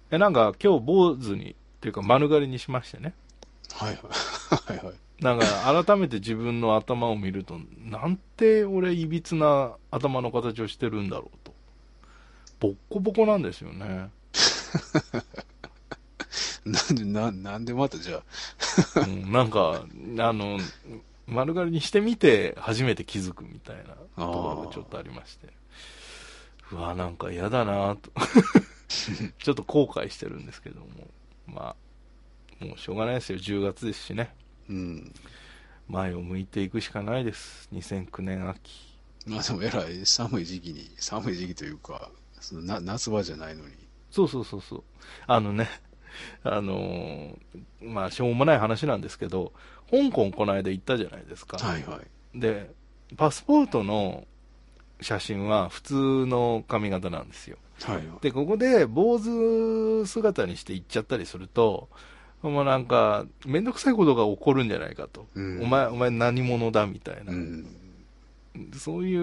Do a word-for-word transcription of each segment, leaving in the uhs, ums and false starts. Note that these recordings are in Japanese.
え、なんか今日坊主に、っていうか丸刈りにしましてね。 はいはい。はいはい。 なんか改めて自分の頭を見ると、なんて俺いびつな頭の形をしてるんだろうと。ボッコボコなんですよね。 なんで、な、なんでまたじゃあ。 うん、なんか、あの、丸刈りにしてみて初めて気づくみたいなところがちょっとありまして。うわ、なんか嫌だなと。ちょっと後悔してるんですけども。まあ、もうしょうがないですよ。じゅうがつですしね。 うん。 前を向いていくしかないです。にせんきゅうねん秋。 まあでもえらい寒い時期に、寒い時期というか、そのな夏場じゃないのに。 そうそうそうそう。あのね、あのーまあ、しょうもない話なんですけど、香港この間行ったじゃないですか。 はいはい。 で、パスポートの写真は普通の髪型なんですよ。 はいはい。 で、ここで坊主姿にして行っちゃったりすると、もうなんか、めんどくさいことが起こるんじゃないかと。 うん。 お前、お前何者だみたいな。 うん。 そういう、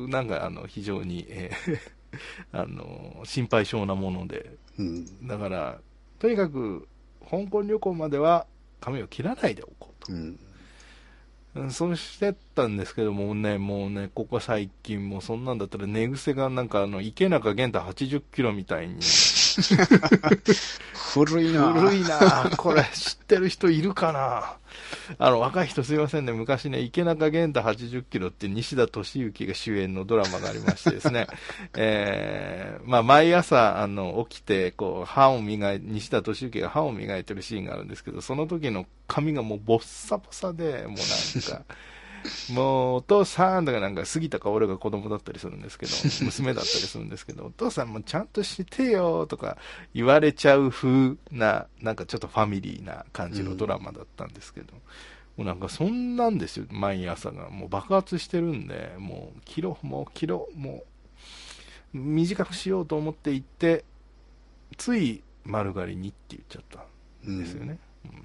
なんか、あの、非常に、えーあの、心配性なもので。 うん。 だから、とにかく、香港旅行までは髪を切らないでおこうと。 うん。 うん、そうしてたんですけどもね、もうね、ここ最近もうそんなんだったら寝癖がなんかあの、池中玄太はちじゅっキロみたいに、 古いな。 古いなこれ知ってる人いるかな。あの、若い人すいませんね、昔ね、池中玄太はちじゅっキロって西田敏行が主演のドラマがありましてですね、えー、まあ、毎朝、あの、起きて、こう、歯を磨い、西田敏行が歯を磨いてるシーンがあるんですけど、その時の髪がもうボッサボサで、もうなんか、もう、お父さんとかなんか、杉田か俺が子供だったりするんですけど、娘だったりするんですけど、お父さんもちゃんとしてよとか言われちゃう風な、なんかちょっとファミリーな感じのドラマだったんですけど、もうなんかそんなんですよ、毎朝が。もう爆発してるんで、もう切ろう、もう切ろう、もう短くしようと思って行って、つい丸刈りにって言っちゃったうん。 んですよね。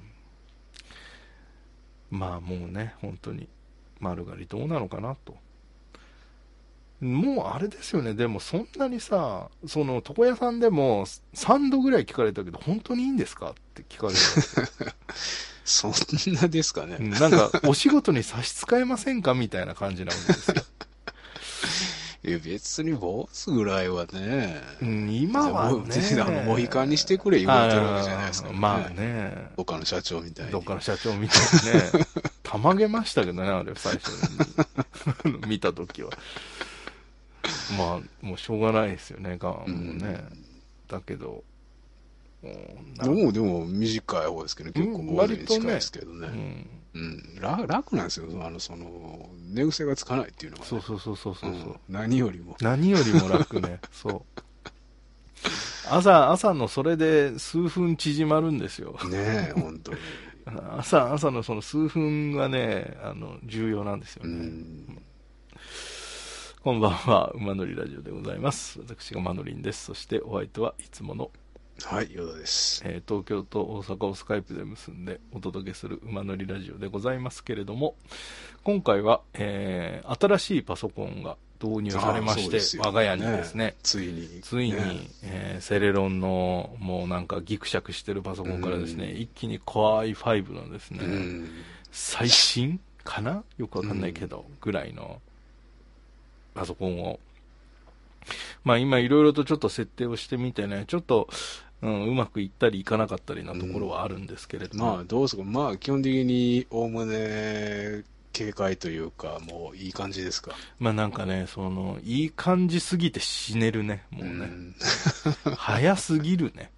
うん、まあもうね、本当に丸刈りどうなのかなと。もうあれですよね、でもそんなにさ、その床屋さんでもさんどぐらい聞かれたけど、本当にいいんですかって聞かれるわけ。 そんなですかね。 うん、なんか、お仕事に差し支えませんかみたいな感じなわけですよ。 いや、別に坊主ぐらいはね、 うん、今はじゃあもう、全然あの、モヒカンにしてくれね、 言われてるわけじゃないですあまあからね。 ね、 他の社長みたいに。 どっかの社長みたいにね、たまげましたけどね、あれ最初に見たときは。まあ、もうしょうがないですよね、がもううね。 ん。 だけど、もうなんもうでも短い方ですけどね、結構うん坊主に近いで割とね、 すけどね。 うん、 うん。楽、楽なんですよ。あの、その、寝癖がつかないっていうのがね。 そうそうそうそううん。 そうそう。 何よりも。 何よりも楽ね、そう。朝、朝のそれで数分縮まるんですよ。 ねえ、本当に。 朝、朝のその数分がね、あの、重要なんですようね。 ん。 こんばんは、馬乗りラジオでございます。私がマノリンです。そしてお相手はいつもの、 はい、ヨダです。 えー東京と大阪をスカイプで結んでお届けする馬乗りラジオでございますけれども、今回は、えー新しいパソコンが導入されまああ、 して、 そうですよ。 我が家にねですね、 ついに。 ついに、 ねえーセレロンのもうなんかギクシャクしてるパソうコンからですね、 ん。 一気に Core アイファイブ のですうね、 ん。 最新かなよくわうかんないけん。 ど、ぐらいのパソコンを、まあ今いろいろとちょっと設定をしてみてね、ちょっと、うん、うまくいったりいかなかったりなところはあるんですけれども、 まあ、どうですか。まあ、基本的に、おおむね、警戒というか、もういい感じですか。 まあなんかね、その、いい感じすぎて死ねるね、もううね。 ん。 早すぎるね。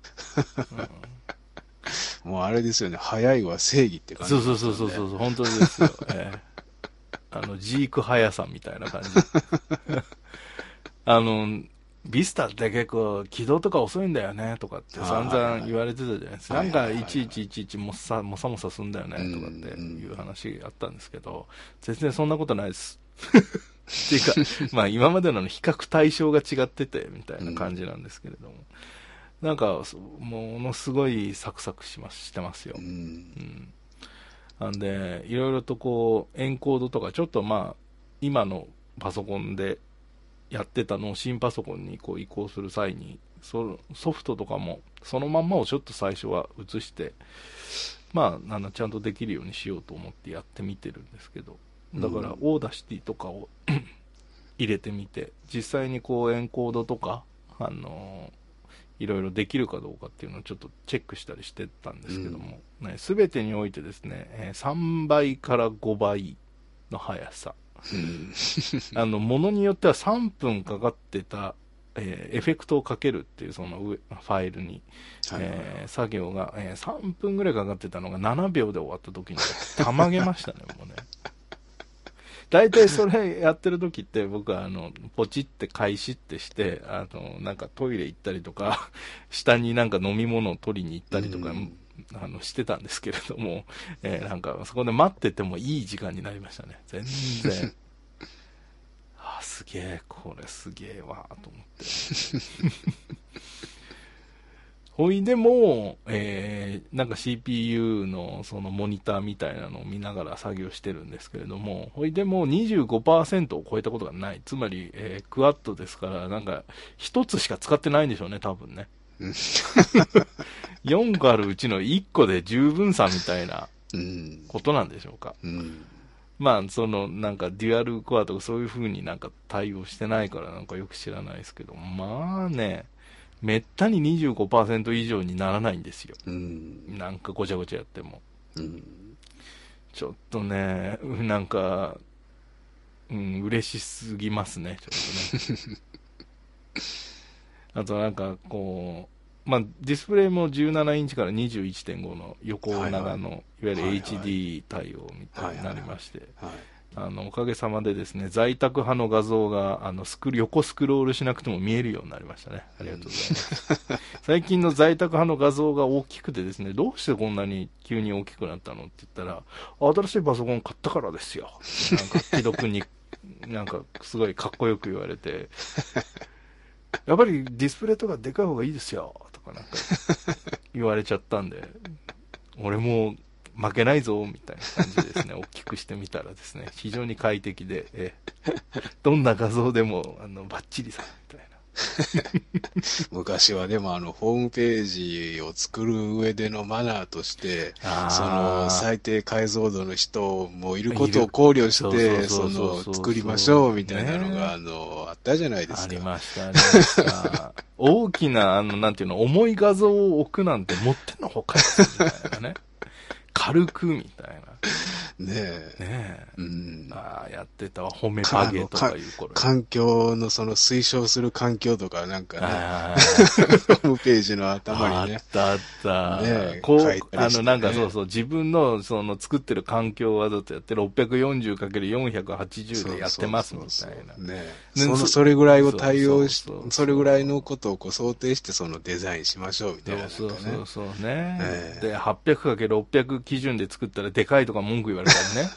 もうあれですよね。早いは正義って感じしそうそうますよね。 そうそうそう、本当ですよ。ええあの、ジーク速さみたいな感じ。あの、ビスタって結構起動とか遅いんだよねとかってああ、 散はいはい。 々言われてたじゃないですか。なんかはいはいはいはい。 いちいちいちいちもさもさもさすんだようん、うねとかっていうん。 話あったんですけど、全然そんなことないです。っていうか、まあ今までのの比較対象が違っててみたいな感じなんですけれども。なんか、ものすごいサクサクします、してますよ。 うん。 うん。なんで、いろいろとこう、エンコードとか、ちょっとまあ、今のパソコンでやってたのを新パソコンにこう移行する際に、 そソフトとかもそのまんまをちょっと最初は映して、まあ、あのちゃんとできるようにしようと思ってやってみてるんですけど、だからオーダーシティとかを入れてみて、実際にこうエンコードとか、あのー、いろいろできるかどうかっていうのをちょっとチェックしたりしてたんですけども、うん、ね、全てにおいてですね、えー、さんばいからごばいの速さ、あのものによってはさんぷんかかってた、えー、エフェクトをかけるっていうそのファイルに、はいはいはい、えー、作業が、えー、さんぷんぐらいかかってたのがななびょうで終わった時にたまげましたねもうね。大体それやってる時って僕はあのポチって開始ってして、あのなんかトイレ行ったりとか下になんか飲み物を取りに行ったりとか、うん、あのしてたんですけれども、えー、なんかそこで待っててもいい時間になりましたね。全然あ、すげえ、これすげえわと思ってほいでも、えー、なんか シーピーユー のそのモニターみたいなのを見ながら作業してるんですけれども、ほいでも にじゅうごパーセント を超えたことがない。つまり、えー、クワッドですから、なんか一つしか使ってないんでしょうね、多分ね。よんこあるうちのいっこで十分さみたいなことなんでしょうか。うんうん、まあ、そのなんかデュアルコアとかそういう風になんか対応してないからなんかよく知らないですけど、まあね、めったに にじゅうごパーセント 以上にならないんですよ、うん、なんかごちゃごちゃやっても、うん、ちょっとね、なんか、うん、嬉しすぎますね、ちょっとねあとなんかこう、まあ、ディスプレイもじゅうななインチから にじゅういってんご の横長の、はいはい、いわゆる エイチディー 対応みたいになりまして、あのおかげさまでですね、在宅派の画像があのスク横スクロールしなくても見えるようになりましたね。ありがとうございます。最近の在宅派の画像が大きくてですね、どうしてこんなに急に大きくなったのって言ったら、新しいパソコン買ったからですよ。なんか既読になんかすごいかっこよく言われて、やっぱりディスプレイとかでかい方がいいですよとかなんか言われちゃったんで、俺も負けないぞみたいな感じですね。大きくしてみたらですね、非常に快適で、えどんな画像でもあのバッチリさみたいな。 昔はでもあのホームページを作る上でのマナーとして、その最低解像度の人もいることを考慮してその作りましょうみたいなのがあのあったじゃないですか。 ありましたありました。大きなあのなんていうの重い画像を置くなんて持ってのほかですみたいなね。軽くみたいな。 ねえ。 ねえ。 うん。 ああ、やってたわ。褒めパゲとかいう頃。 環境のその推奨する環境とかなんかね。ホームページの頭にね。 あったあった。 ねえ。 こう、ね、あのなんかそうそう、自分のその作ってる環境をわざとやって ろっぴゃくよんじゅうかけるよんひゃくはちじゅう でやってますみたいな。そうそうそうねえ。その、それぐらいを対応し、それぐらいのことをこう想定してそのデザインしましょうみたいな、ね。そうそうそうそうね。ねで、はっぴゃくかけるろっぴゃく 基準で作ったらでかいとか文句言われたりね。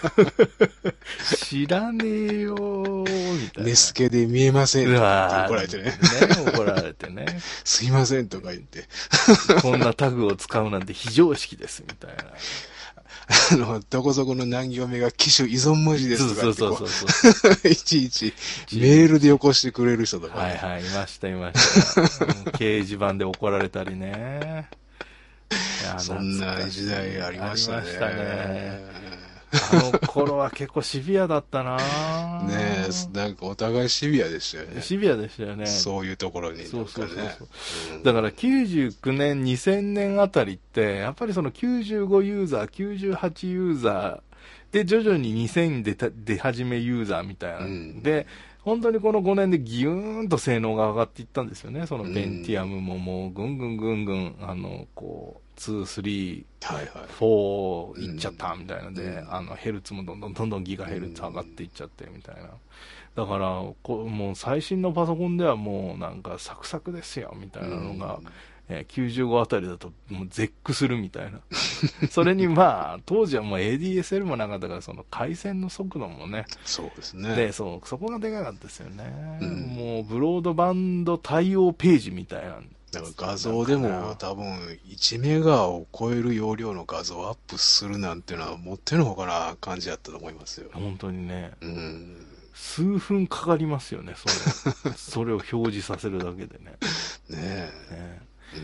知らねえよーみたいな。 根付けで見えませんって怒られてね。ね、 怒られてね。 すいませんとか言って。 こんなタグを使うなんて非常識ですみたいな。 あの、どこそこの何行目が機種依存文字ですとか言ってこう。そうそうそうそう。いちいちメールでよこしてくれる人とか、 ね。はいはい、いましたいました。掲示板で怒られたりね。 いやそんな時代ありましたね。ありましたね。 あの頃は結構シビアだったなねえ、なんかお互いシビアでしたよね。 シビアでしたよね。 そういうところに、ね。 そうそうそうそう、うん。だからきゅうじゅうきゅうねん、にせんねんあたりって、やっぱりそのきゅうじゅうごユーザー、きゅうじゅうはちユーザー、で、徐々ににせん出た、出始めユーザーみたいな。うん、で、本当にこのごねんでギューンと性能が上がっていったんですよね。そのペンティアムももうぐんぐんぐんぐん、あの、こう、に、さん、よんいっちゃったみたいなので、うん、あのヘルツもどんどんどんどんギガヘルツ上がっていっちゃってみたいな。だからこもう最新のパソコンではもうなんかサクサクですよみたいなのが、うんえー、きゅうじゅうごあたりだともう絶句するみたいな。それにまあ当時はもう エーディーエスエル もなかったからその回線の速度もね。 そうですね。 で、そう、そこがでかかったですよね。うん、もうブロードバンド対応ページみたいな。 だから画像でも多分いちメガを超える容量の画像をアップするなんていうのはもってのほかな感じだったと思いますよ。 本当にね。 うん。 数分かかりますよね、それそれを表示させるだけでね。 ねえ。 ね、 うん、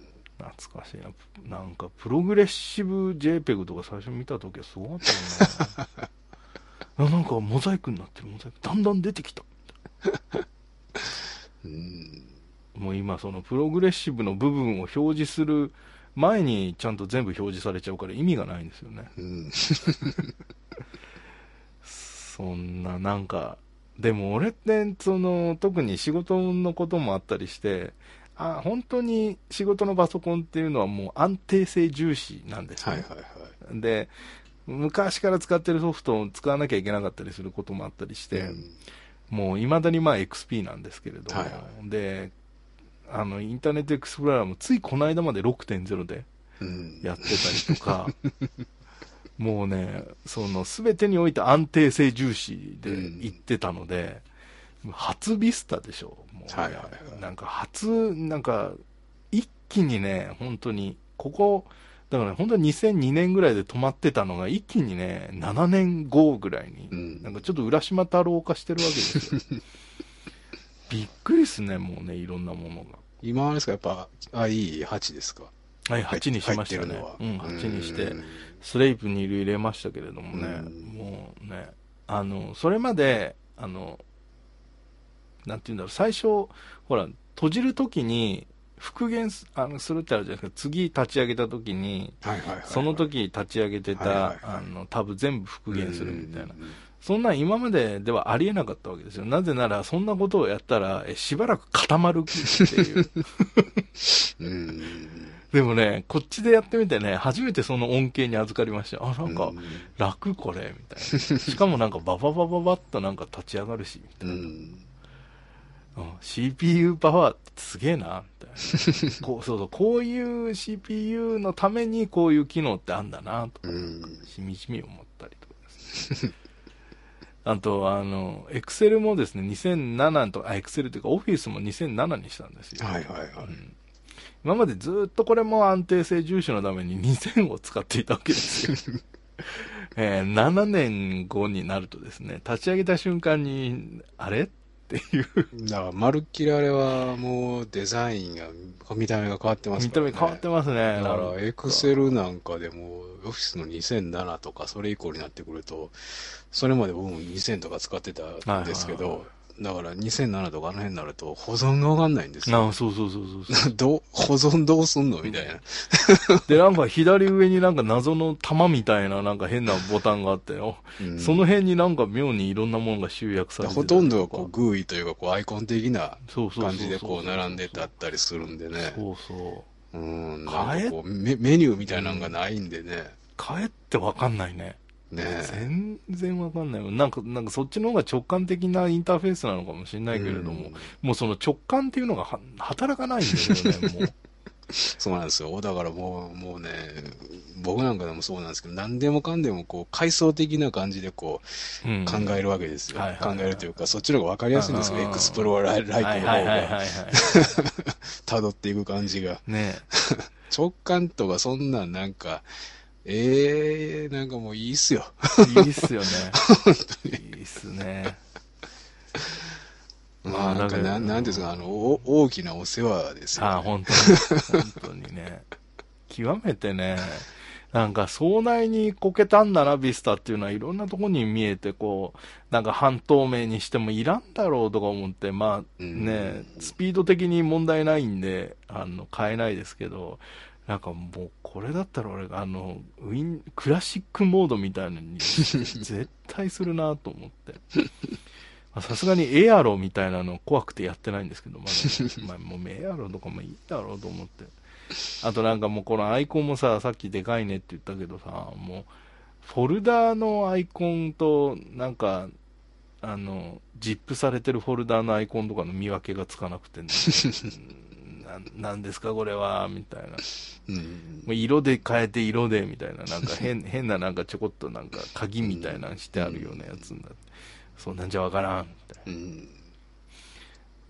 懐かしいな。なんかプログレッシブ JPEG とか最初見た時はすごかったもんな。なんかモザイクになってる、モザイクだんだん出てきた。 うん、 もう今そのプログレッシブの部分を表示する前にちゃんと全部表示されちゃうから意味がないんですよね。 うん、 そんな、なんかでも俺ってその特に仕事のこともあったりして、あ、本当に仕事のパソコンっていうのはもう安定性重視なんですね。 はいはいはい。 で、昔から使ってるソフトを使わなきゃいけなかったりすることもあったりして、うん、もう未だにまあ エックスピー なんですけれども、はいはい、で、あのインターネットエクスプローラーもついこの間まで ろくてんゼロ でやってたりとか、うん、もうね、その全てにおいて安定性重視で言ってたので、うん、初ビスタでしょ、もう、ね、はいはいはい、なんか初、なんか一気にね、本当にここだから、ね、本当ににせんにねんぐらいで止まってたのが一気にねななねんごぐらいに、うん、なんかちょっと浦島太郎化してるわけですよ。びっくりっすね、もうね、いろんなものが。 今あれですか、やっぱ アイイーはち ですか。 はい、はちにしましたね。うん、はちにして、スレイプに入れましたけれどもね、もうね、あの、それまで、あの、なんていうんだろう、最初、ほら、閉じるときに、復元す、あのするってあるじゃないですか。次立ち上げたときに、はいはいはいはい、その時立ち上げてた、はいはいはい、あの、タブ全部復元するみたいな。そんなん今までではありえなかったわけですよ。なぜなら、そんなことをやったら、えしばらく固まるっていう。うんでもね、こっちでやってみてね、初めてその恩恵に預かりました。あ、なんか、楽これ、みたいな。しかもなんか、バババババッとなんか立ち上がるし、みたいな。うん、シーピーユー パワーってすげえな、みたいな。こう、そうそう、こういう シーピーユー のためにこういう機能ってあんだな、とか、うん、しみじみ思ったりとかですね。あと、あの、Excel もですね、にせんななとか、あ、Excel というか Office もにせんななにしたんですよ。はいはいはい。うん、今までずっとこれも安定性重視のためににせんを使っていたわけですよ。えー、ななねんごになるとですね、立ち上げた瞬間に、あれっていう。 だから、まるっきりあれはもうデザインが、見た目が変わってますからね。 見た目変わってますね。 だから、エクセルなんかでも、オフィスのにせんななとか、それ以降になってくると、それまで僕もにせんとか使ってたんですけど、はいはいはい、だからにせんななとかあの辺になると保存がわかんないんですよ。 あ、そうそうそうそうそうどう保存どうすんのみたいな。 で、なんか左上になんか謎の玉みたいななんか変なボタンがあってよ、うん、その辺になんか妙にいろんなものが集約されてたりとか、 ほとんどこうグーイというかこうアイコン的な感じでこう並んでたったりするんでね。 そうそう。 うん、なんかこうメメニューみたいなのがないんでね。 かえってわかんないね。ね、全然わかんない。なんか、なんかそっちの方が直感的なインターフェースなのかもしれないけれども、うん、もうその直感っていうのがは働かないんですよね、もう。 そうなんですよ。だからもう、もうね、僕なんかでもそうなんですけど、何でもかんでもこう、階層的な感じでこう、うん、考えるわけですよ。はいはいはい、考えるというか、そっちの方がわかりやすいんですよ。エクスプローラーライトの方が。辿っていく感じが。ね直感とかそんなんなんか、ええー、なんかもういいっすよ。 いいっすよね。本当に。いいっすね。 まあ、なんか、なん、なんですか、あの、大きなお世話ですよ、ね。 ああ、本当に。本当にね。極めてね、なんか壮大にこけたんだな、ビスタっていうのはいろんなところに見えて、こう、なんか半透明にしてもいらんだろうとか思って、まあね、スピード的に問題ないんで、あの、買えないですけど、なんかもうこれだったら俺あのウィンクラシックモードみたいなのに絶対するなと思ってさすがにエアロみたいなの怖くてやってないんですけど、まだ、まあ、もうエアロとかもいいだろうと思って、あとなんかもうこのアイコンもさ、さっきでかいねって言ったけどさ、もうフォルダーのアイコンとなんかあのジップされてるフォルダーのアイコンとかの見分けがつかなくてねな, なんですかこれはみたいな、うん、もう色で変えて色でみたいな、なんか 変, 変ななんかちょこっとなんか鍵みたいなのしてあるようなやつになって、うん、そんなんじゃわからんみたいな、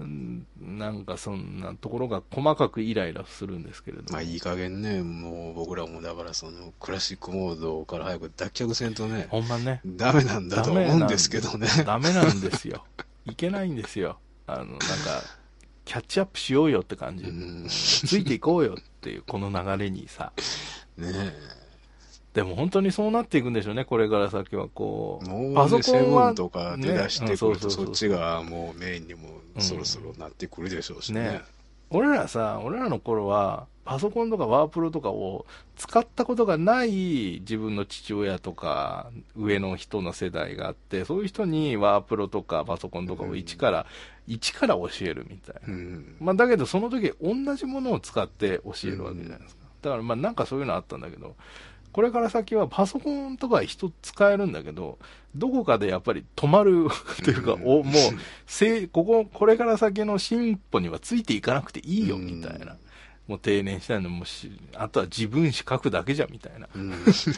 なんかそんなところが細かくイライラするんですけれども。 まあいい加減ね、もう僕らもだからそのクラシックモードから早く脱却せんとね、 ほんまね。 ダメなんだと思うんですけどね。 ダメなんですよ。いけないんですよ。あの、なんか、キャッチアップしようよって感じ。ついていこうよっていう、この流れにさ。 ねえ。 でも本当にそうなっていくんでしょうね、これから先はこう。 もう、ね、 パソコンは、 セブンとか出だしてくると、そっちがもうメインにもそろそろなってくるでしょうしね。ね、 俺らさ、俺らの頃は、パソコンとかワープロとかを使ったことがない自分の父親とか上の人の世代があって、そういう人にワープロとかパソコンとかを一から、うん、一から教えるみたいな。うん、まあだけどその時同じものを使って教えるわけじゃないですか。だからまあなんかそういうのあったんだけど、これから先はパソコンとか人使えるんだけど、どこかでやっぱり止まるというか、うん、おもう、せここ、これから先の進歩にはついていかなくていいよ、みたいな。うん、もう定年したいのもし、あとは自分史書くだけじゃ、みたいな。うん、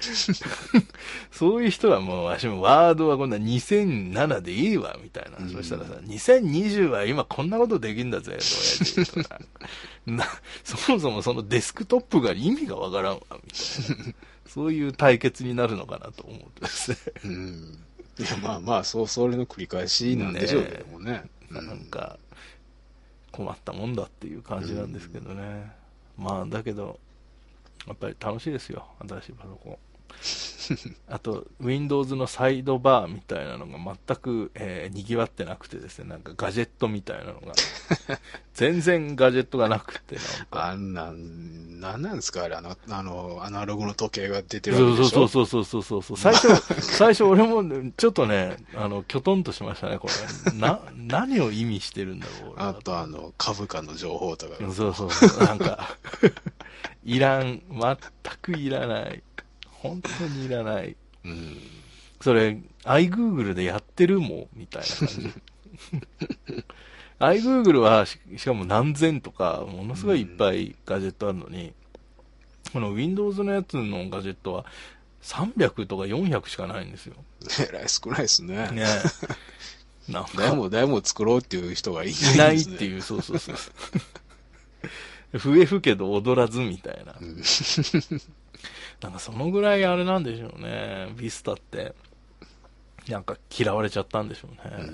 そういう人はもう、わしもワードはこんなにせんななでいいわ、みたいな。うん、そしたらさ、にせんにじゅうは今こんなことできんだぜ、親父とか。な、そもそもそのデスクトップが意味がわからんわ、みたいな。そういう対決になるのかなと思ってですね。 うん。いや、まあまあ、そう、それの繰り返しなんでしょうけどもね。ね、 なんか、困ったもんだっていう感じなんですけどね。うん、まあ、だけど、やっぱり楽しいですよ、新しいパソコン。あと、Windows のサイドバーみたいなのが全く、えー、賑わってなくてですね、なんかガジェットみたいなのが、全然ガジェットがなくて、なんか。 あんなん、なんなんですかあれ、あの、あの、アナログの時計が出てるわけでしょ。 そうそうそうそうそうそう。最初、最初俺も、ちょっとね、あの、きょとんとしましたね、これ。な、何を意味してるんだろう。 あと、あの、株価の情報とか。 そうそうそう。なんか、いらん、全くいらない。本当にいらない。うん。それ、iGoogle でやってるもん、みたいな感じ。iGoogle はし、しかも何千とか、ものすごいいっぱいガジェットあるのに、うん、この Windows のやつのガジェットはさんびゃくとかよんひゃくしかないんですよ。 えらい少ないですね。ねなんか。 誰も、誰も作ろうっていう人がいないんですね。 いないっていう、そうそうそう。笛吹けど踊らずみたいな。うん、なんかそのぐらいあれなんでしょうね。ビスタって。なんか嫌われちゃったんでしょうね。うん、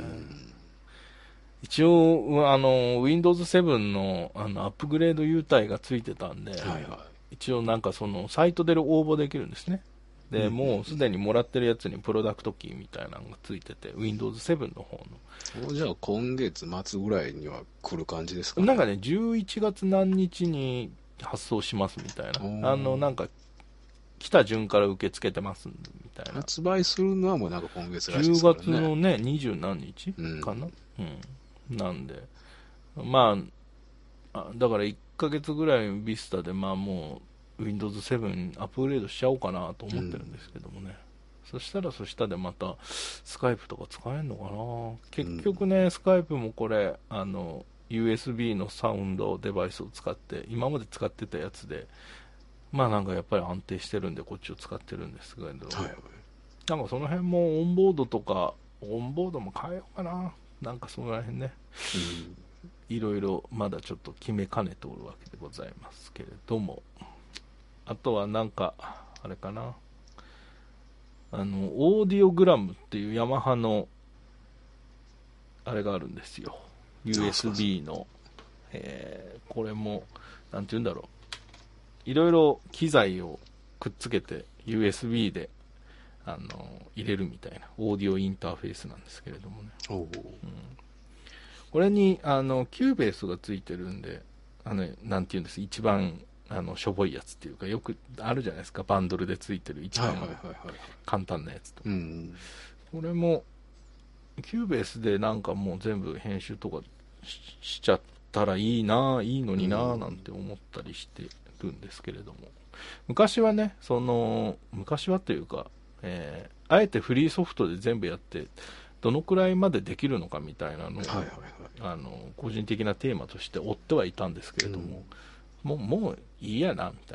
一応、あの、ウィンドウズセブン の、あの、アップグレード優待がついてたんで、はいはい、一応なんかその、サイトで応募できるんですね。で、うん、もうすでにもらってるやつにプロダクトキーみたいなのがついてて、ウィンドウズセブン の方の。 じゃあ今月末ぐらいには来る感じですかね。 なんかね、じゅういちがつ何日に発送しますみたいな。あの、なんか、来た順から受け付けてますみたいな。 発売するのはもうなんか今月らしいですからね。 じゅうがつのね、にじゅう何日かな、うん、うん。なんで、まあ、だからいっかげつぐらいビスタで、まあもう、ウィンドウズセブン アップグレードしちゃおうかなと思ってるんですけどもね。うん、そしたらそしたでまた、スカイプとか使えるのかな。結局ね、うん、スカイプもこれ、あの、ユーエスビー のサウンドデバイスを使って、今まで使ってたやつで、まあなんかやっぱり安定してるんでこっちを使ってるんですけど、はい、なんかその辺もオンボードとか、オンボードも変えようかな。なんかその辺ね。うん、いろいろまだちょっと決めかねておるわけでございますけれども。あとはなんか、あれかな。あの、オーディオグラムっていうヤマハの、あれがあるんですよ。ユーエスビー の。えー、これも、なんて言うんだろう。いろいろ機材をくっつけて ユーエスビー であの入れるみたいなオーディオインターフェースなんですけれどもね。おう、うん、これにあのキューベースがついてるんで、あのなんていうんです、一番あのしょぼいやつっていうか、よくあるじゃないですか、バンドルでついてる一番簡単なやつと。これもキューベースでなんかもう全部編集とか し, しちゃったらいいないいのにななんて思ったりしてるんですけれども、昔はね、その昔はというか、えー、あえてフリーソフトで全部やってどのくらいまでできるのかみたいなのを、はいはいはい、あの個人的なテーマとして追ってはいたんですけれども、うん、もうもういいやなみたい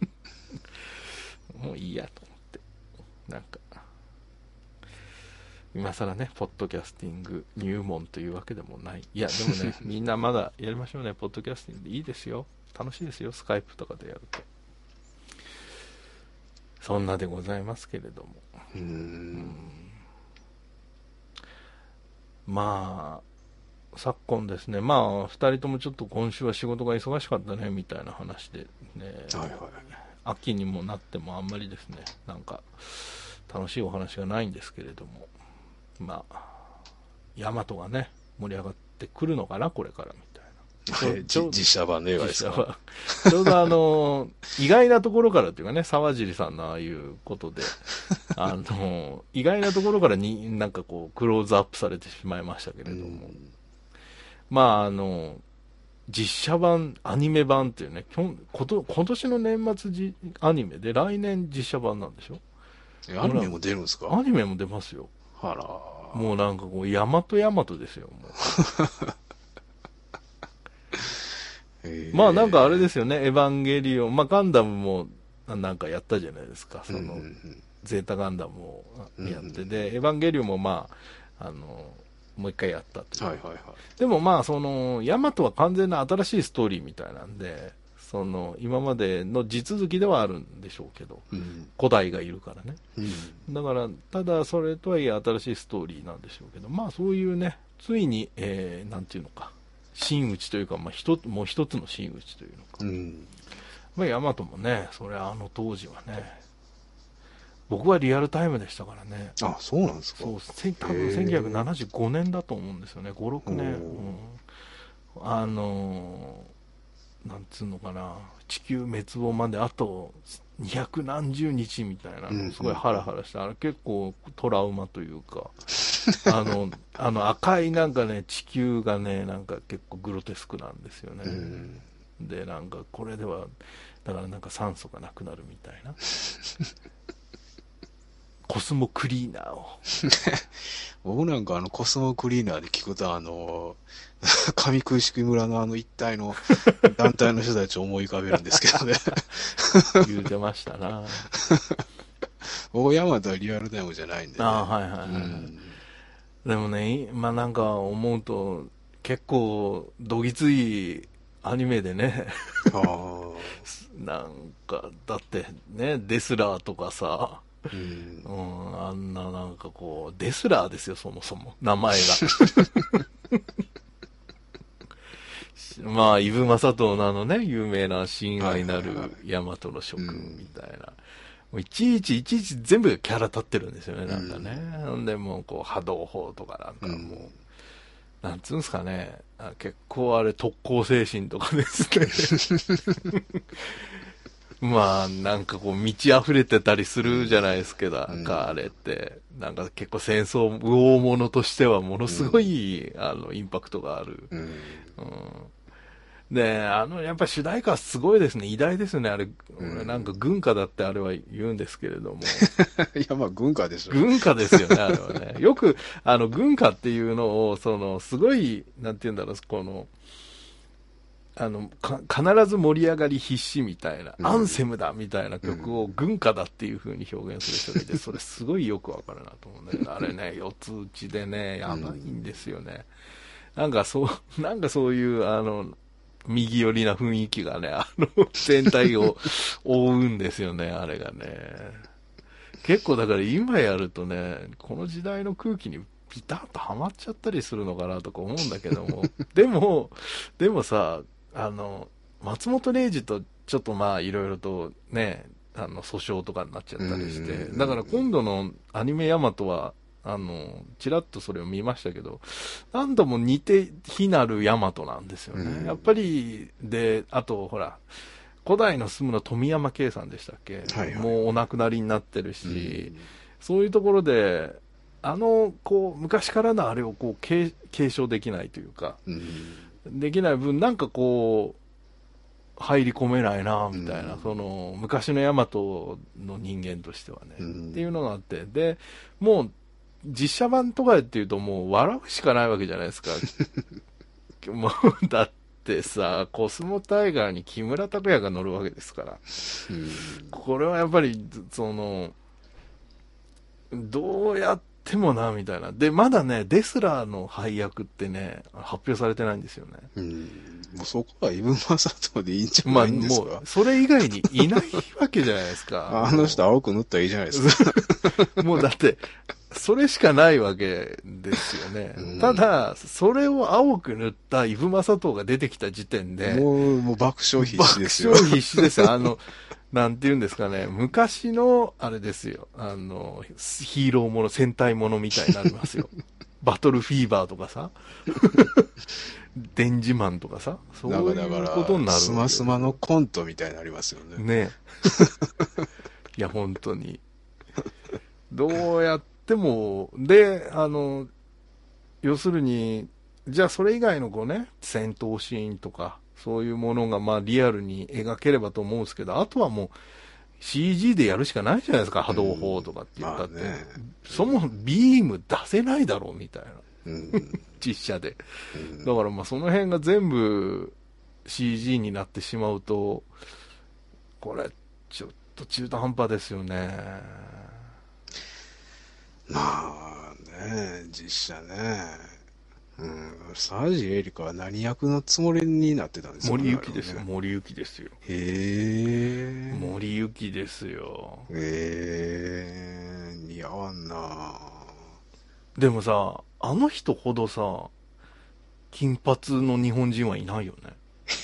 なもういいやと思って、なんか今更ね、ポッドキャスティング入門というわけでもない。いや、でもね、みんなまだやりましょうね、ポッドキャスティングでいいですよ。楽しいですよ、スカイプとかでやると。そんなでございますけれども。 うーんうんまあ、昨今ですね、まあ、二人ともちょっと今週は仕事が忙しかったね、みたいな話でね、 はいはい。 秋にもなってもあんまりですね、なんか、楽しいお話がないんですけれども、まあ、大和がね、盛り上がってくるのかな、これからみたいな。 えじ実写版の映画ですか？ 実写版ちょうどあの、意外なところからというかね、沢尻さんのああいうことで、あの、意外なところからに、なんかこう、クローズアップされてしまいましたけれども、まあ、あの、実写版、アニメ版っていうね、きょんこと今年の年末じアニメで、来年実写版なんでしょ？ えアニメも出るんですか？ アニメも出ますよ。 あら。 もうなんかこう、ヤマトヤマトですよ、もう。 えーまあなんかあれですよね、エヴァンゲリオン、まあガンダムもなんかやったじゃないですか、その、 うんうんうんゼータガンダムをやって、 うんうんで、エヴァンゲリオンもまあ、あの、もう一回やったという。 はいはいはい。 でもまあ、その、ヤマトは完全な新しいストーリーみたいなんで、その、今までの地続きではあるんでしょうけど、 うん古代がいるからね。 うんだから、ただそれとはいえ新しいストーリーなんでしょうけど、まあそういうね、ついに、えー、なんていうのか、真打ちというか、まあ一つ、もう一つの真打ちというのか。 うんまあヤマトもね、それはあの当時はね、僕はリアルタイムでしたからね。 あ、そうなんですか？ そう、せ多分へーせんきゅうひゃくななじゅうごねんだと思うんですよね、ご、ろくねん。 おーうん、あのー、なんつうのかな、地球滅亡まであとにひゃくなんじゅうにちみたいなの、すごいハラハラした。あれ結構トラウマというか、あの、あの赤いなんかね、地球がね、なんか結構グロテスクなんですよね。 うんで、なんかこれでは、だからなんか酸素がなくなるみたいな。コスモクリーナーを。 僕なんかあのコスモクリーナーで聞くとあの、上空敷村のあの一帯の団体の人たちを思い浮かべるんですけどね。 言うてましたな。 僕ヤマトはリアルタイムじゃないんでね。 ああ、はいはいはい。 うんでもね、まあなんか思うと、結構、どぎついアニメでね、 ああなんか、だってね、デスラーとかさ、 うんうん、あんななんかこう、デスラーですよ、そもそも、名前が。まあ、イブ・マサトのあのね、有名な親愛なる大和の諸君みたいな。もういちいちいちいち全部キャラ立ってるんですよね、なんかね。ほんでもうこう波動砲とかなんかもう、 うんなんつうんですかね、あ結構あれ特攻精神とかですね。まあなんかこう満ち溢れてたりするじゃないですけど、なんかあれって、なんか結構戦争大物としてはものすごい、あのインパクトがある。 うんうんで、あの、やっぱ主題歌はすごいですね。偉大ですよね。あれ、俺なんか軍歌だってあれは言うんですけれども。 いや、まあ、軍歌でしょ。 軍歌ですよね、あれはね。よく、あの、軍歌っていうのを、その、すごい、なんて言うんだろう、この、あの、か必ず盛り上がり必至みたいな、 うんアンセムだみたいな曲を軍歌だっていう風に表現する人がいて、それすごいよくわかるなと思うんだけど、あれね、四つ打ちでね、やばいんですよね。なんかそう、なんかそういう、あの、右寄りな雰囲気がね、あの、全体を覆うんですよね、あれがね。結構だから今やるとね、この時代の空気にピタッとはまっちゃったりするのかなとか思うんだけども、でも、でもさ、あの、松本零士とちょっとまあいろいろとね、あの、訴訟とかになっちゃったりして、だから今度のアニメヤマトは、あの、ちらっとそれを見ましたけど、何度も似て非なるヤマトなんですよね。 うんやっぱり、で、あと、ほら、古代の住むの富山圭さんでしたっけ、 はいはいもうお亡くなりになってるし、 うんそういうところで、あの、こう、昔からのあれをこう継、継承できないというか、 うんできない分、なんかこう、入り込めないな、みたいな、 うんその、昔のヤマトの人間としてはね、 うんっていうのがあって、で、もう、実写版とかっていうともう笑うしかないわけじゃないですか。もう、だってさ、コスモタイガーに木村拓哉が乗るわけですから。 うんこれはやっぱり、その、どうやってもな、みたいな。で、まだね、デスラーの配役ってね、発表されてないんですよね。 うん。もうそこはイブ・マサトでいいんじゃないんですか。 まあもう、それ以外にいないわけじゃないですか。 あの人青く塗ったらいいじゃないですか。 もうだって、それしかないわけですよね。うん、ただ、それを青く塗ったイブ・マサトが出てきた時点で、 もう、もう爆笑必至ですよ。 爆笑必至ですよ。あの、なんて言うんですかね、昔の、あれですよ、あの、ヒーローもの、戦隊ものみたいになりますよ。バトルフィーバーとかさ、デンジマンとかさ、そういうことになる。 スマスマのコントみたいになりますよね。 ね。いや、本当に。どうやっても、で、あの、要するに、じゃあそれ以外のこうね、戦闘シーンとか、そういうものがまあリアルに描ければと思うんですけど、あとはもう シージー でやるしかないじゃないですか、波動砲とかって言ったって。まあね、そもそもビーム出せないだろうみたいな。うん、実写で。だからまあその辺が全部 シージー になってしまうと、これちょっと中途半端ですよね。 まあね、実写ね。うん、沢尻エリカは何役のつもりになってたんですか。 森行ですよ、森行ですよ。 へえ。 森行ですよ。 へえ、似合わんな。 でもさ、あの人ほどさ、金髪の日本人はいないよね。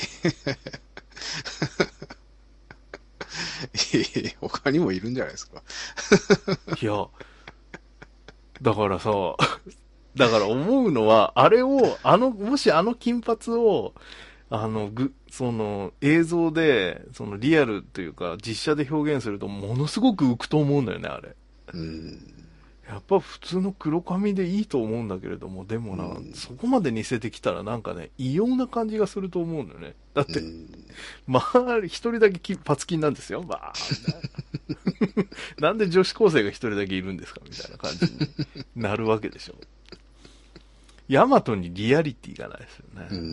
他にもいるんじゃないですか。 いや、だからさ、だから思うのは、あれを、あの、もしあの金髪を、あの、ぐ、その、映像で、その、リアルというか、実写で表現すると、ものすごく浮くと思うんだよね、あれ。うん。やっぱ普通の黒髪でいいと思うんだけれども、でもな、うん、そこまで似せてきたらなんかね、異様な感じがすると思うんだよね。だって、うん、まあ、一人だけパツキンなんですよ、まあ。なんで女子高生が一人だけいるんですかみたいな感じになるわけでしょ。ヤマトにリアリティがないですよね。うん、うん、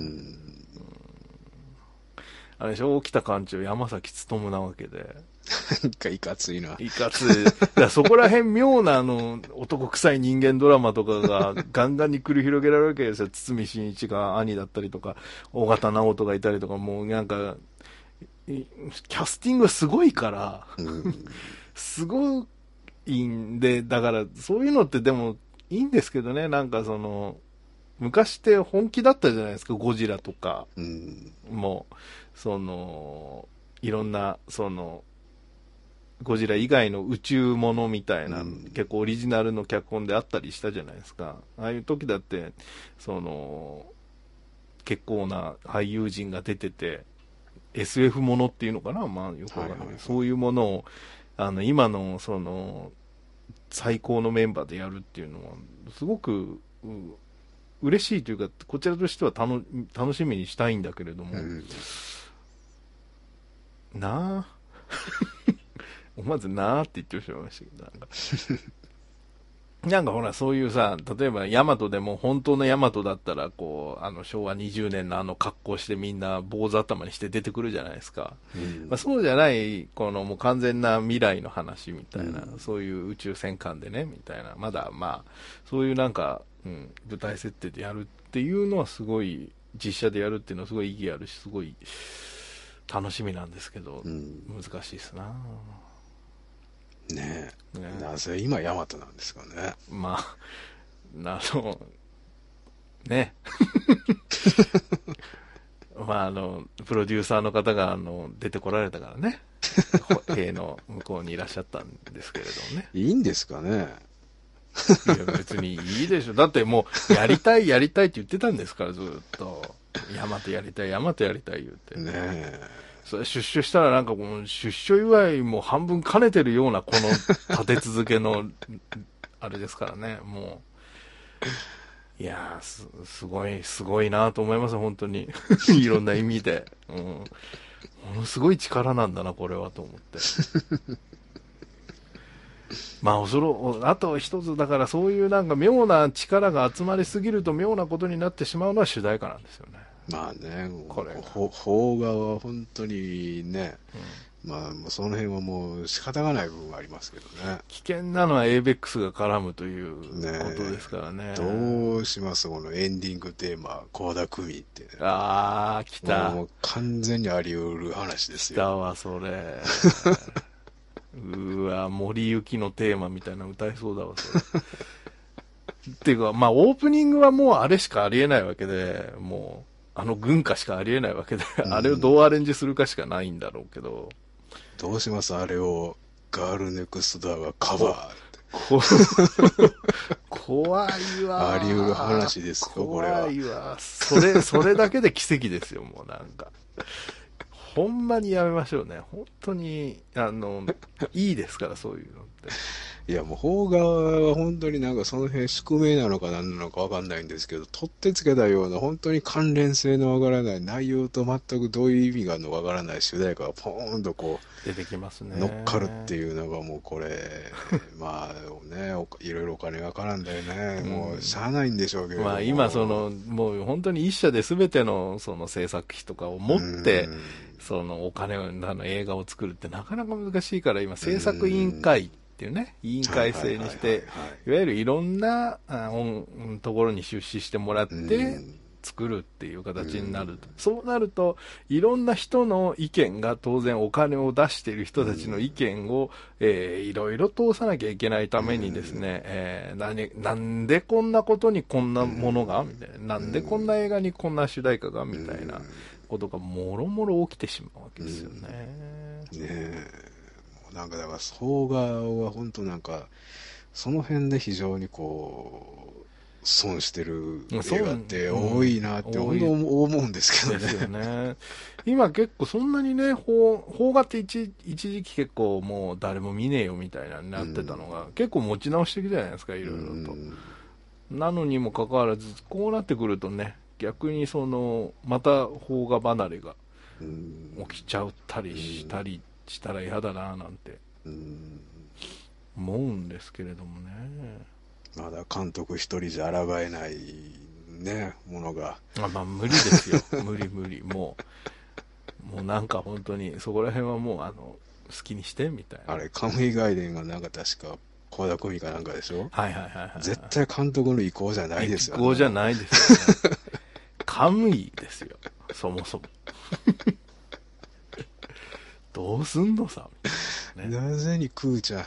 あれでしょ、沖田館長山崎努なわけで。 なんかいかついな。 いかつい。だからそこら辺妙なあの、男臭い人間ドラマとかがガンガンに繰り広げられるわけですよ。堤真一が兄だったりとか、尾形直人がいたりとか、もうなんか、キャスティングがすごいから、うん、すごいんで、だからそういうのってでもいいんですけどね、なんかその、昔って本気だったじゃないですか、ゴジラとか、うん、もう、その、いろんな、その、ゴジラ以外の宇宙ものみたいな、うん、結構オリジナルの脚本であったりしたじゃないですか。ああいう時だって、その、結構な俳優陣が出てて、エスエフ ものっていうのかな、まあ、よくわかんないけど、そういうものを、あの、今の、その、最高のメンバーでやるっていうのは、すごく、う嬉しいというか、こちらとしては楽楽しみにしたいんだけれども、うん、なあ思わずなーって言ってしまいましたけど、なんかなんかほら、そういうさ、例えばヤマトでも本当のヤマトだったら、こう、あの昭和にじゅうねんのあの格好してみんな坊主頭にして出てくるじゃないですか。うん、まあ、そうじゃない、このもう完全な未来の話みたいな、うん、そういう宇宙戦艦でね、みたいな、まだまあ、そういうなんか、うん、舞台設定でやるっていうのはすごい、実写でやるっていうのはすごい意義あるし、すごい楽しみなんですけど、うん、難しいですな。 ねえ、ね、なぜ今ヤマトなんですかね。 まあ、あの、ね。まあ、あの、プロデューサーの方が、あの、出てこられたからね。塀の向こうにいらっしゃったんですけれどもね。 いいんですかね。 いや、別にいいでしょ。だってもう、やりたい、やりたいって言ってたんですから、ずっと。ヤマトやりたい、ヤマトやりたい言って。ねえ。それ出所したらなんかこの出所祝いも半分兼ねてるようなこの立て続けのあれですからね、もういやー す, すごいすごいなと思います本当にいろんな意味で、うん、ものすごい力なんだなこれはと思ってまあ恐ろあと一つだからそういうなんか妙な力が集まりすぎると妙なことになってしまうのは主題歌なんですよね。 まあね、 これ邦画は本当にね、うん、まあその辺はもう仕方がない部分はありますけどね。 危険なのは エーベックス が絡むということですからね。 ね、どうしますこのエンディングテーマ、倖田來未って、ね。 ああ、来た。 もう完全にあり得る話ですよ。 来たわ、それ。うわ、森行きのテーマみたいなの歌いそうだわ、それ。っていうか、まあ、オープニングはもうあれしかありえないわけで、もう、あの軍歌しかありえないわけで、うん、あれをどうアレンジするかしかないんだろうけど。 どうしますあれを、ガールネクストドアがカバーって。 怖いわ。 あり得る話ですよ、これは。 怖いわ。それ、それだけで奇跡ですよ、もうなんか。ほんまにやめましょうね。本当に、あの、いいですから、そういうのって。 いや、もう、邦画は本当になんかその辺宿命なのか何なのかわかんないんですけど、取ってつけたような本当に関連性のわからない内容と全くどういう意味があるのかわからない主題歌がポーンとこう、 出てきますね。 乗っかるっていうのがもうこれ、まあね、いろいろお金が絡んだよね、うん、もうしゃあないんでしょうけど。 まあ今その、もう本当に一社で全てのその制作費とかを持って、そのお金を、あの映画を作るってなかなか難しいから、今制作委員会っていうね、委員会制にして、いわゆるいろんなあところに出資してもらって、作るっていう形になると、そうなるといろんな人の意見が当然お金を出している人たちの意見を、えー、いろいろ通さなきゃいけないためにですね、えー、何なんでこんなことにこんなものがみたいな、なんでこんな映画にこんな主題歌がみたいなことがもろもろ起きてしまうわけですよね。 ねえ、もうなんかだから邦画は本当なんかその辺で非常にこう損してる映画って多いなって本当思うんですけどね。 ですよね。今結構そんなにね、邦画って一一時期結構もう誰も見ねえよみたいなになってたのが、うん、結構持ち直してきたじゃないですか、いろいろと。うん、なのにもかかわらず、こうなってくるとね、逆にその、また邦画離れが起きちゃったりしたりしたら嫌だななんて思うんですけれどもね。 まだ監督一人じゃ抗えないね、ものが。 あ、まあ無理ですよ。無理無理。もう、もうなんか本当に、そこら辺はもう、あの、好きにしてみたいな。 あれ、カムイガイデンがなんか確か、倖田來未かなんかでしょ？ はいはいはい、はい。 絶対監督の意向じゃないですよね。 意向じゃないですよね。カムイですよ。そもそも。どうすんのさ、 みたいな、ね。なぜにクーちゃん。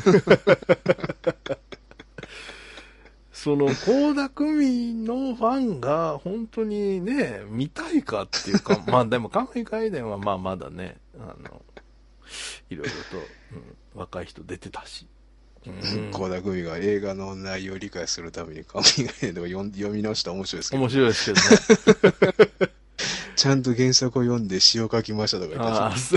その、倖田來未のファンが本当にね、見たいかっていうか、まあでも、カムイガイデンはまあまだね、あの、いろいろと、うん、若い人出てたし。 倖田來未が映画の内容を理解するためにカムイガイデンとか読み直したら面白いですけど、ね。 面白いですけどね。 ちゃんと原作を読んで詩を書きましたとか言ったし。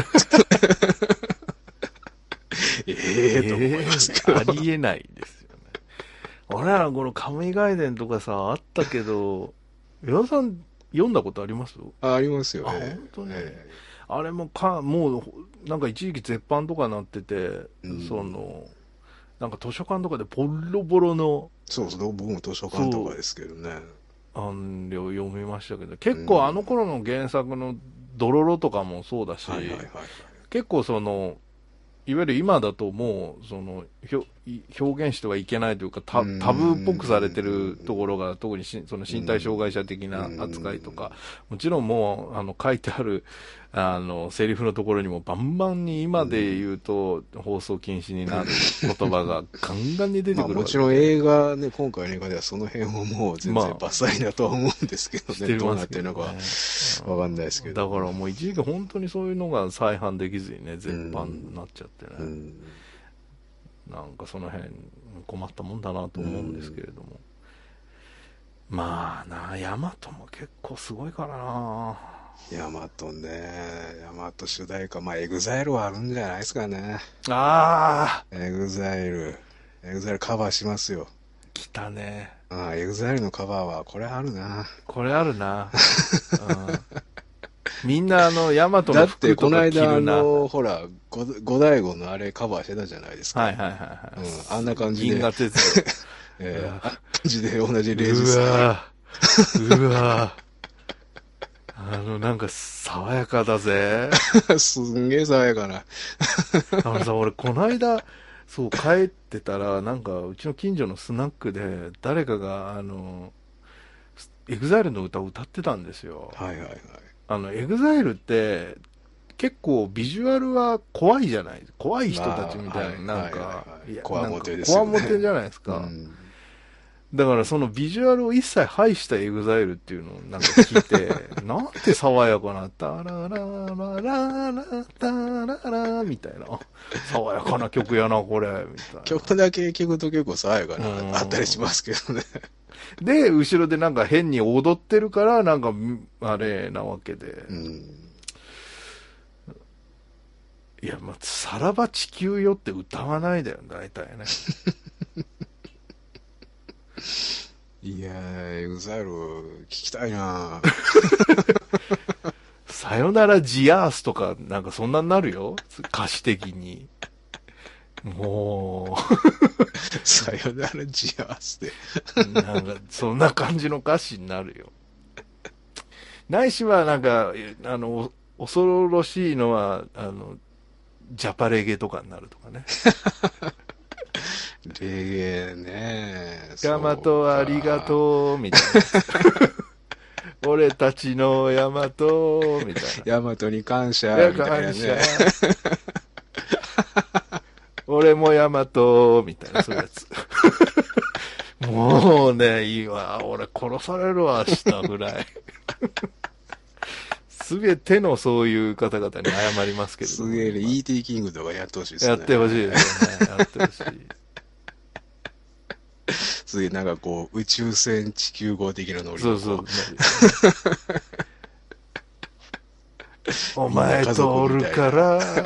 ええと思いますけど、 えー。ありえないですよね。俺らこのカムイガイデンとかさ、あったけど、岩田さん読んだことあります？ あ、ありますよ。 あ、 えー、 本当に、 えー。あれもか、もう、なんか一時期絶版とかなってて、うん、その、なんか図書館とかでボロボロの。 そうそう、僕も図書館とかですけどね。 あんを読みましたけど、結構あの頃の原作のドロロとかもそうだし、 はいはいはい、 結構その、いわゆる今だともう、その、表現してはいけないというか、タ, タブーっぽくされてるところが、特にしその身体障害者的な扱いとか、もちろんもう、あの、書いてある、あの、セリフのところにもバンバンに今で言うと、放送禁止になる言葉がガンガンに出てくるわけで、 まあ、もちろん映画ね、今回の映画ではその辺をもう全然バッサリだとは思うんですけどね、まあ、どうなってるのかわかんないですけど。 だからもう一時期本当にそういうのが再販できずにね、絶版になっちゃってね。うん、なんかその辺困ったもんだなと思うんですけれども、うん、まあな、ヤマトも結構すごいからな。 ヤマトね、ヤマト主題歌、まあエグザイルはあるんじゃないですかね。 ああ、 エグザイル、エグザイルカバーしますよ。 来たね。 ああ、エグザイルのカバーはこれあるな。 これあるな。うん、みんなあのヤマトの服とか着るな。だってこの間あのほら五大悟のあれカバーしてたじゃないですか。 はいはいはいはい。 うん、あんな感じで。 銀河鉄道。 えー、あんな感じで同じレース。 うわーうわーあの、なんか、爽やかだぜ。 すんげえ爽やかな。 あのさ、俺、この間、そう、帰ってたら、なんか、うちの近所のスナックで、誰かが、あの、エグザイルの歌を歌ってたんですよ。 はいはいはい。 あの、エグザイルって、結構ビジュアルは怖いじゃない、怖い人たちみたいな、 まあなんか、 はいはいはいいやこわもてですよね。 こわもてじゃないですか。 うん、 だからそのビジュアルを一切排したエグザイルっていうのをなんか聞いて、なんて爽やかな、タラララララタララみたいな、爽やかな曲やな、これ、みたいな。 曲だけ聞くと結構爽やかな、あったりしますけどね。 で、後ろでなんか変に踊ってるから、なんか、あれなわけで。 うん、 いや、まあ、さらば地球よって歌わないだよ、大体ね。 いやー、エグザイル聞きたいなさよならジアースとか、なんかそんなになるよ、歌詞的に。もう。さよならジアースで。 なんか、そんな感じの歌詞になるよ。ないしは、なんか、あの、恐ろしいのは、あの、ジャパレゲとかになるとかね。 レゲエね。 ヤマトありがとう、みたいな。俺たちのヤマト、みたいな。 ヤマトに感謝、みたいなね。 俺もヤマト、みたいな、そういうやつ。もうね、いいわ。俺殺されるわ、明日ぐらい。すべてのそういう方々に謝りますけど。 すげえね、イーティー キングとかやってほしいですね。 やってほしいですよね。やってほしい。 すげえなんかこう、宇宙船地球号的なノリそうそう。お前とおるから、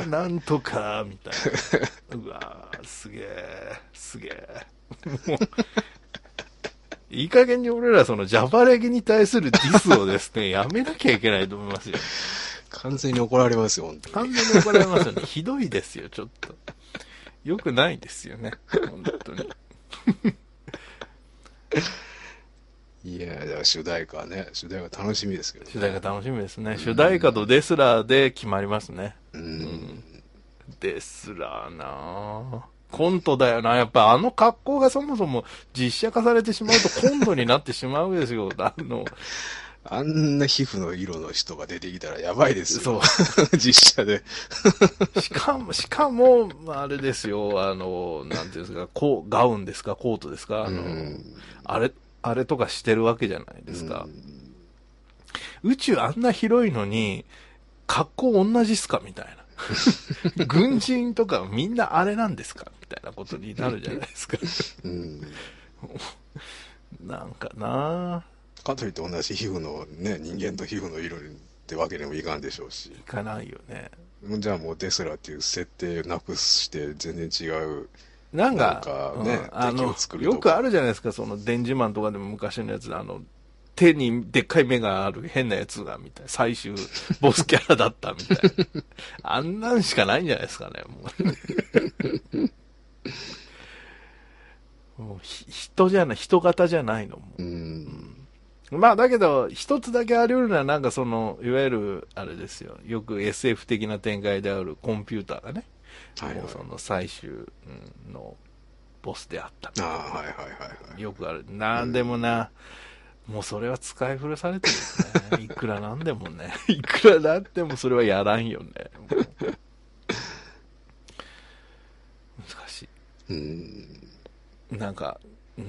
なんとか、みたいな。うわー、すげえ、すげえ。もう、いい加減に俺らそのジャパレゲに対するディスをですね、やめなきゃいけないと思いますよ。 完全に怒られますよ、本当に。 完全に怒られますよね。ひどいですよ、ちょっと。よくないですよね、本当に。 いや、じゃあ主題歌ね。主題歌楽しみですけどね。 主題歌楽しみですね。主題歌とデスラーで決まりますね。 うん。うん、 デスラーなぁ。コントだよな。やっぱあの格好がそもそも実写化されてしまうとコントになってしまうんですよ。あの、 あんな皮膚の色の人が出てきたらやばいですよ。 そう。 実写で。 しかも、しかも、あれですよ。あの、なんていうんですか、こう、ガウンですか、コートですか。あの、あれ、あれとかしてるわけじゃないですか。宇宙あんな広いのに、格好同じっすかみたいな。軍人とかみんなあれなんですかみたいなことになるじゃないですか。うん、なんかなぁ。 かといって同じ皮膚のね、人間と皮膚の色ってわけにもいかんでしょうし。いかないよね。 じゃあもうデスラっていう設定なくして全然違う。 なんか、 なんかね、うん、 あの、よくあるじゃないですか、その、電磁マンとかでも昔のやつで、あの、手にでっかい目がある変なやつが、みたいな、最終ボスキャラだった、みたいな。あんなんしかないんじゃないですかね、もう。もう人じゃない、人型じゃないのも。うん、うん、まあ、だけど、一つだけあり得るのは、なんかその、いわゆる、あれですよ、よく エスエフ 的な展開であるコンピューターがね、はいはい、もうその最終のボスであったみたいな。あ、はいはいはいはい。よくある。なんでもな、うん、もうそれは使い古されてるよね。いくらなんでもね。いくらなんでもそれはやらんよね。難しい。うん。なんか、うん、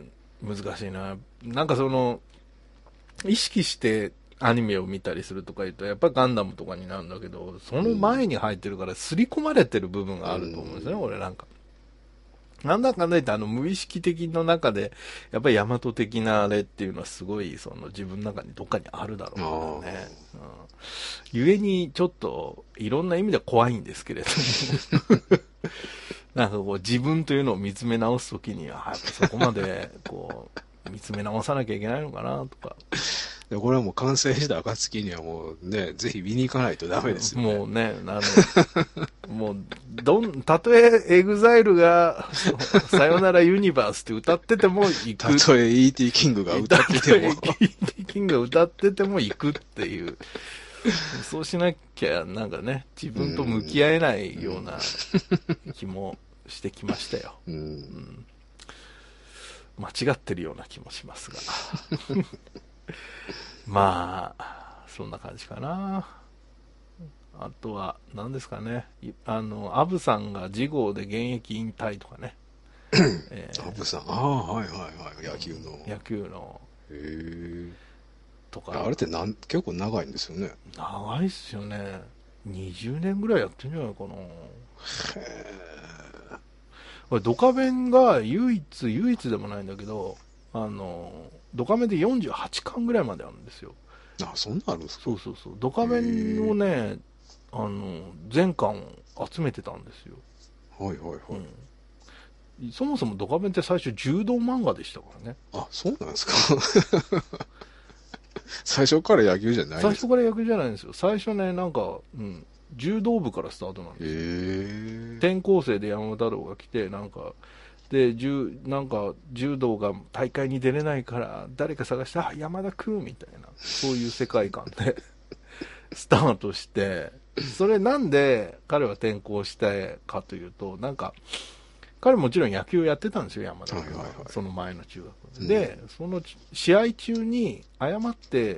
難しいな。なんかその、意識してアニメを見たりするとか言うと、やっぱガンダムとかになるんだけど、その前に入ってるから、刷り込まれてる部分があると思うんですね、うん、俺なんか。なんだかんだ言って、あの、無意識的の中で、やっぱり大和的なあれっていうのはすごい、その、自分の中にどっかにあるだろうからね。うん。ゆえに、ちょっと、いろんな意味で怖いんですけれども。なんかこう、自分というのを見つめ直すときには、やっぱそこまで、こう、見つめ直さなきゃいけないのかな、とか。 でこれはもう完成した暁にはもうね、ぜひ見に行かないとダメですよね。 もうね、あの、もう、どん、たとえエグザイルが、さよならユニバースって歌ってても行く。 たとえ イーティー キングが歌ってても。 たとえ イーティー キングが歌ってても行くっていう。そうしなきゃ、なんかね、自分と向き合えないような気もしてきましたよ。 うん、 うん、間違ってるような気もしますが。まあ、そんな感じかな。あとは、何ですかね。あの、アブさんが次号で現役引退とかね。 えー、アブさん、ああ、はいはいはい、野球の。 野球の。 へえ。 とか。 あれってなん結構長いんですよね。 長いっすよね。にじゅうねんぐらいやってんじゃないかな。へえ。ドカベンが唯一、唯一でもないんだけど、あの、ドカベンでよんじゅうはちかんぐらいまであるんですよ。 あ、そんなあるんですか？ そうそうそう。ドカベンをね、あの、全巻集めてたんですよ。 はいはいはい。 うん、そもそもドカベンって最初柔道漫画でしたからね。 あ、そうなんですか？最初から野球じゃないんですか？ 最初から野球じゃないんですよ。最初ね、なんか、うん、柔道部からスタートなんですよ。 へえ。 転校生で山本太郎が来て、なんか、で、柔、なんか、柔道が大会に出れないから、誰か探して、あ、山田くんみたいな、そういう世界観で、スタートして、それなんで彼は転校したかというと、なんか、彼もちろん野球やってたんですよ、山田君は。はいはいはい、その前の中学で、うん、その試合中に誤って、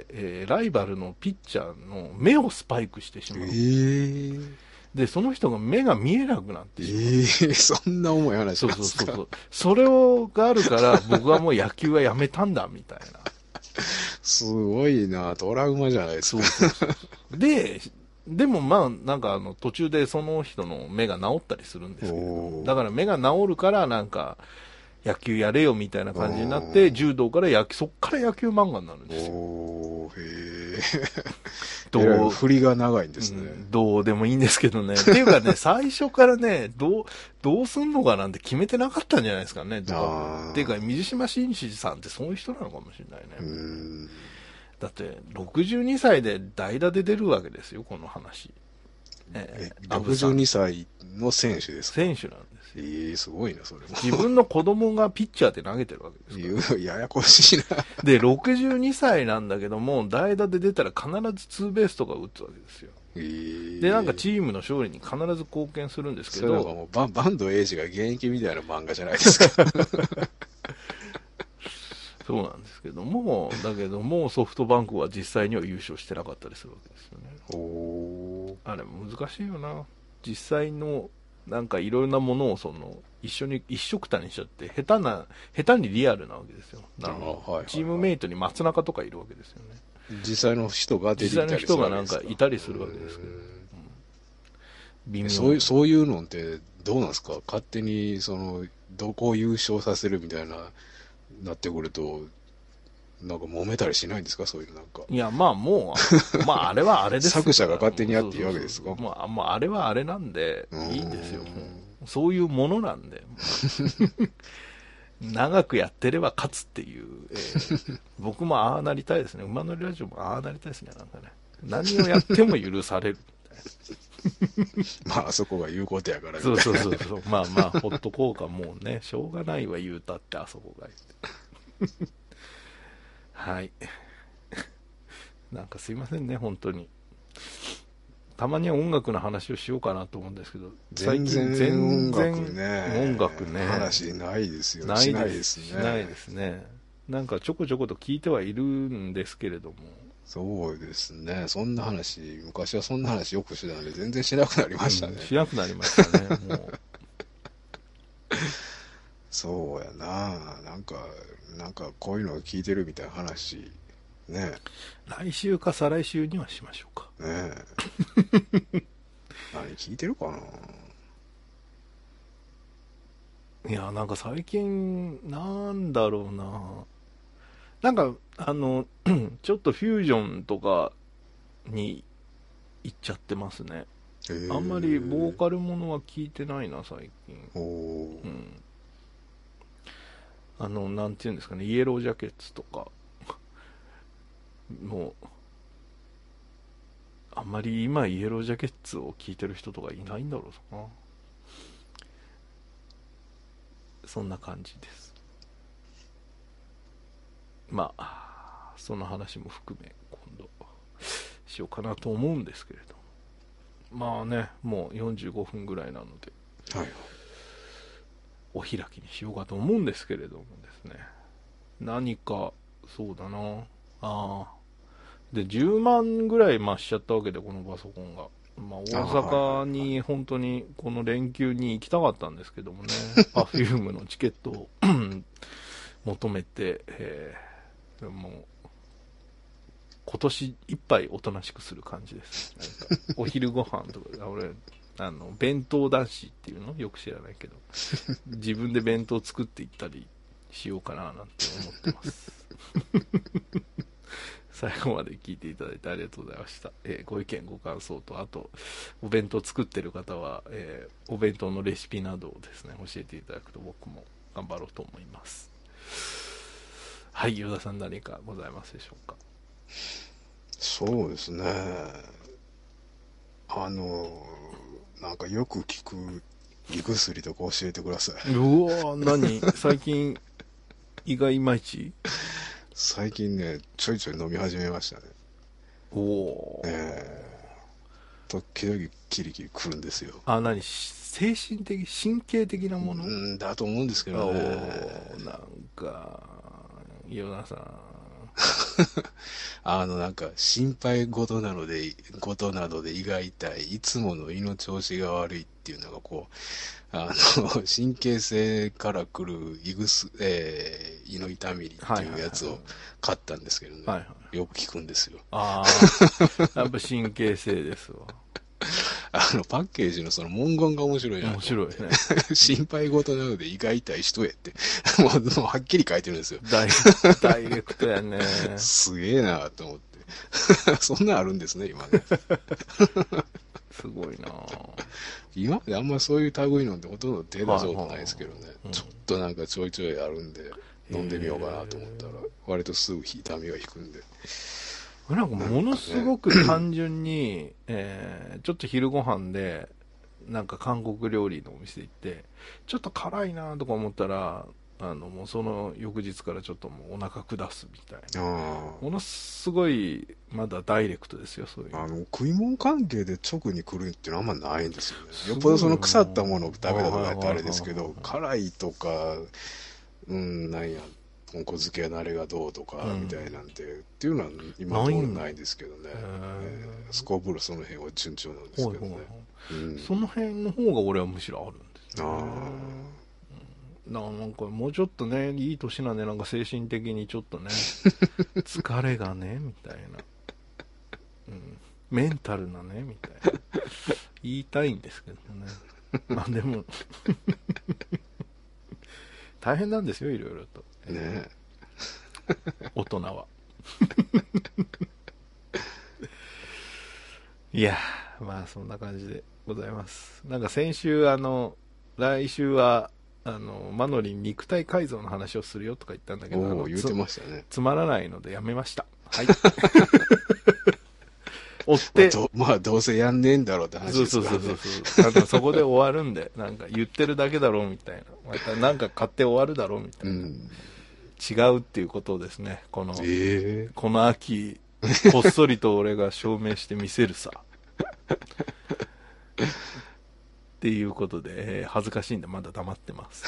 えー、ライバルのピッチャーの目をスパイクしてしまう。えー、で、その人が目が見えなくなってしまう。えー、そんな重い話なんですか？ そうそうそうそう。それをがあるから、僕はもう野球はやめたんだ、みたいな。 すごいな、トラウマじゃないですか。 そうそうそう。で、でもまあ、なんかあの、途中でその人の目が治ったりするんですけど、だから目が治るからなんか、野球やれよみたいな感じになって、柔道から野球、そっから野球漫画になるんですよ。 おー、へー。どう、振りが長いんですね、 うん。どうでもいいんですけどね。っていうかね、最初からね、どう、どうすんのかなんて決めてなかったんじゃないですかね、とか。っていうか、水島新司さんってそういう人なのかもしれないね。うんだって、ろくじゅうにさいで代打で出るわけですよ、この話。 えー、ろくじゅうにさいの選手ですか？ 選手なんですよ。 えー、すごいな、それも。 自分の子供がピッチャーで投げてるわけですから。 ややこしいな。 で、ろくじゅうにさいなんだけども、代打で出たら必ずツーベースとか打つわけですよ。えー、で、なんかチームの勝利に必ず貢献するんですけど。 それなんかもうバン、バンドエイジが現役みたいな漫画じゃないですか。 そうなんですけども、だけども、ソフトバンクは実際には優勝してなかったりするわけですよね。おあれ、難しいよな。実際の、なんかいろんなものをその、一緒に、一緒くたにしちゃって、下手な、下手にリアルなわけですよ。なの、はいはいはい、チームメイトに松中とかいるわけですよね。 実際の人が出てきたりするわけですか？ 実際の人がなんかいたりするわけですけど、うん、 微妙そういう、そういうのってどうなんですか？勝手に、その、どこを優勝させるみたいな、なってくると、なんか揉めたりしないんですか？そういうなんか。 いや、まあもう、まああれはあれです作者が勝手にやっていいわけですか？ まあ、まああれはあれなんで、いいんですよ。もうそういうものなんで。長くやってれば勝つっていう、えー、僕もああなりたいですね。馬乗りラジオもああなりたいですね。なんかね。何をやっても許される。 まあ、あそこが言うことやから、ね。 そうそうそうそう。まあまあ、ほっとこうか、もうね、しょうがないわ、言うたって、あそこが言って。はい。なんかすいませんね、本当に。たまには音楽の話をしようかなと思うんですけど、 最近全然音楽ね。 音楽ね。 話ないですよ。 ないですね。しないですね。なんかちょこちょこと聞いてはいるんですけれども。 そうですね。そんな話、昔はそんな話よくしてたんで、全然しなくなりましたね。うん、 しなくなりましたね、もう。 そうやな。なんか、なんかこういうのを聞いてるみたいな話、ね。 来週か再来週にはしましょうか。 ねえ。何聞いてるかな。 いや、なんか最近、なんだろうな。なんか、あの、ちょっとフュージョンとかに行っちゃってますね。あんまりボーカルものは聞いてないな、最近。おうん、あの、なんていうんですかね、イエロージャケッツとか。 もうあんまり今イエロージャケッツを聴いてる人とかいないんだろうな。そんな感じです。まあその話も含め今度しようかなと思うんですけれども、まあねもうよんじゅうごふんぐらいなので、はい、お開きにしようかと思うんですけれどもですね、何かそうだなあでじゅうまんぐらい増しちゃったわけで、このパソコンが、まあ、大阪に本当にこの連休に行きたかったんですけどもねパフュームのチケットを求めて、えー、もう今年いっぱいおとなしくする感じです。なんかお昼ご飯とか俺あの弁当男子っていうのよく知らないけど自分で弁当作っていったりしようかななんて思ってます最後まで聞いていただいてありがとうございました。えー、ご意見ご感想と、あとお弁当作ってる方は、えー、お弁当のレシピなどをですね教えていただくと僕も頑張ろうと思います。はい、与田さん何かございますでしょうか。 そうですね、あのなんかよく聞く胃薬とか教えてください。 うわ何最近胃がいまいち最近ねちょいちょい飲み始めましたね。 おお、 えー、時々キリキリくるんですよ。 あ、何精神的神経的なもの、 うんだと思うんですけどね。 おなんか与田さんあのなんか心配事なのでことなどで胃が痛い、いつもの胃の調子が悪いっていうのがこうあの神経性からくる胃ぐす、えー、胃の痛みっていうやつを買ったんですけどね、はいはい、よく効くんですよ。 ああやっぱ神経性ですわあのパッケージのその文言が面白いな。 面白いね心配事なので胃が痛い人へってもう、もうはっきり書いてるんですよ。 ダイ、ダイレクトやねすげえなと思ってそんなんあるんですね今ねすごいな今まであんまりそういう類のでほとんど手出したことないですけどね、はいはいはい、ちょっとなんかちょいちょいあるんで飲んでみようかなと思ったら割とすぐ痛みが引くんで、 なんかものすごく単純に、えー、ちょっと昼ご飯でなんか韓国料理のお店行ってちょっと辛いなとか思ったらあのもうその翌日からちょっともうお腹下すみたいな、ものすごいまだダイレクトですよ。そういうあの食い物関係で直に来るっていうのはあんまないんですよね。よっぽどその腐ったものを食べたとかってあれですけど、辛いとかうんなんや豚骨漬けのあれがどうとかみたいなんて、うん、っていうのは今のところないんですけどね、えー、スコープルその辺は順調なんですけどね、ほいほいほい、うん、 その辺の方が俺はむしろあるんですよ、ね、あなんかもうちょっとねいい年なんでなんか精神的にちょっとね疲れがねみたいな、うん、メンタルなねみたいな言いたいんですけどねまあでも大変なんですよいろいろとね大人はいやまあそんな感じでございます。なんか先週あの来週はあのマノリン肉体改造の話をするよとか言ったんだけど、 お言ってましたね。 つ, つまらないのでやめました。はい追って、 まあ、どまあどうせやんねえんだろうって話ですからね。 そうそうそうそう。あのそこで終わるんでなんか言ってるだけだろうみたいな、またなんか買って終わるだろうみたいな、うん、違うっていうことをですねこの、えー、この秋こっそりと俺が証明してみせるさっていうことで、えー、恥ずかしいんでまだ黙ってます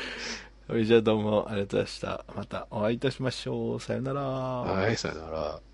それじゃあどうもありがとうございました。またお会いいたしましょう。さよなら。 はい、さよなら。